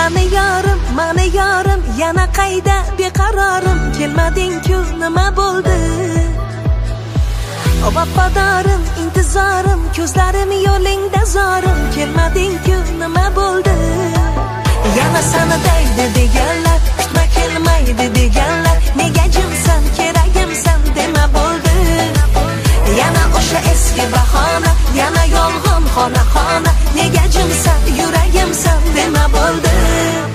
mani yorim, yana qayda beqarorim, kelmading-ku nima bo'ldi? O vafadorim, intizorim, ko'zlarim yo'lingda zorim, kelmading-ku nima bo'ldi? Yana seni deydi deganlar, kutma kelmaydi deganlar, nega jimsan, keragimsan dema bo'ldi? Yana o'sha eski bahona, yana yolg'on xona, nega jimsan, yuragimsan dema bo'ldi?